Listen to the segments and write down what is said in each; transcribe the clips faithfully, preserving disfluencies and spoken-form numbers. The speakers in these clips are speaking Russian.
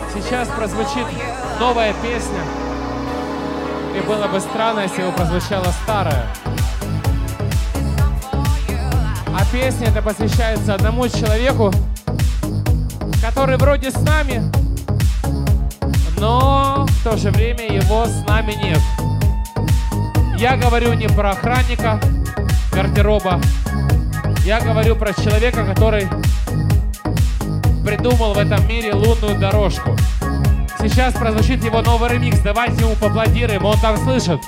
Сейчас прозвучит новая песня. И было бы странно, если бы прозвучала старая. А песня эта посвящается одному человеку, который вроде с нами, но в то же время его с нами нет. Я говорю не про охранника гардероба, я говорю про человека, который придумал в этом мире лунную дорожку. Сейчас прозвучит его новый ремикс, давайте ему поаплодируем, он там слышит.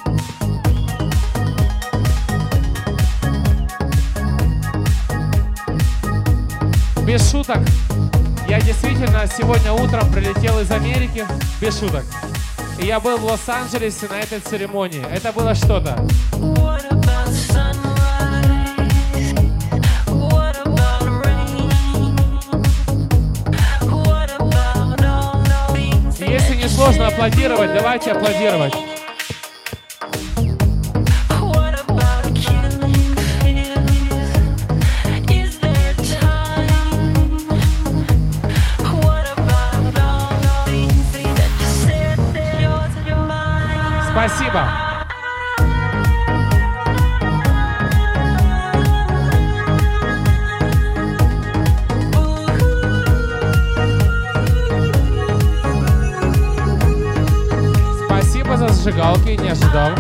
Без шуток, я действительно сегодня утром прилетел из Америки, без шуток. И я был в Лос-Анджелесе на этой церемонии. Это было что-то. Если не сложно аплодировать, давайте аплодировать. Спасибо. Спасибо за зажигалки, не ожидал.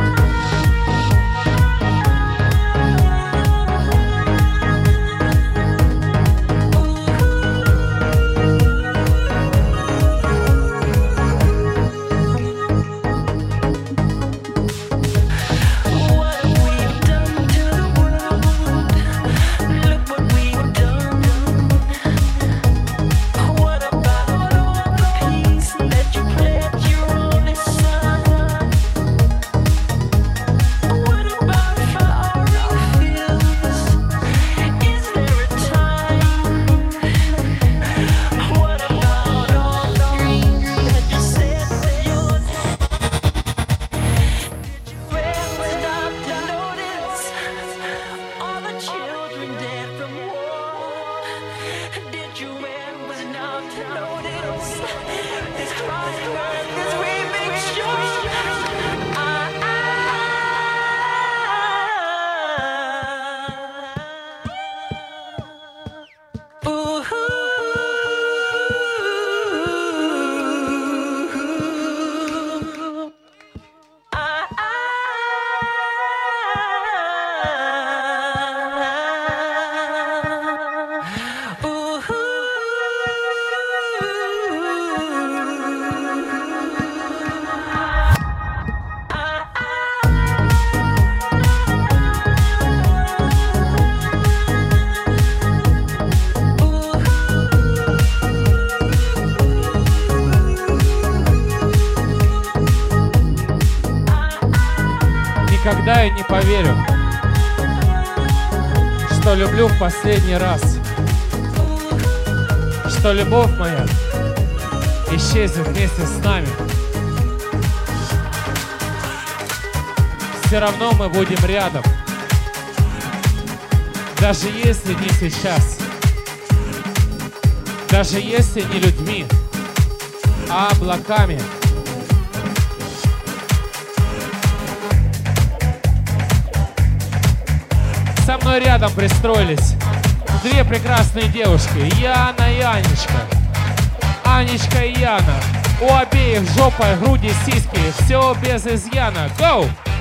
Никогда я не поверю, что люблю в последний раз, что любовь моя исчезнет вместе с нами. Все равно мы будем рядом, даже если не сейчас, даже если не людьми, а облаками. Со мной рядом пристроились две прекрасные девушки, Яна и Анечка. Анечка и Яна. У обеих жопа, груди, сиськи, все без изъяна. Go!